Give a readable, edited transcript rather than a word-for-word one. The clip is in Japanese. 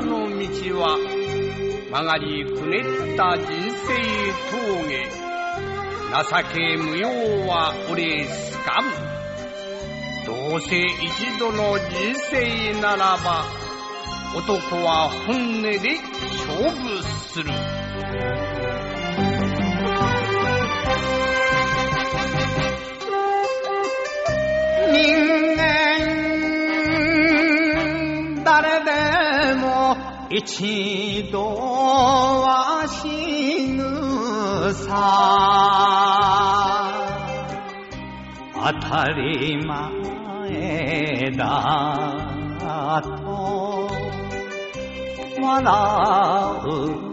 らの道は曲がりくねった人生峠。情け無用は俺すかむ。どうせ一度の人生ならば男は本音で勝負する。 人間誰でも一度は死ぬさ。当たり前だと笑う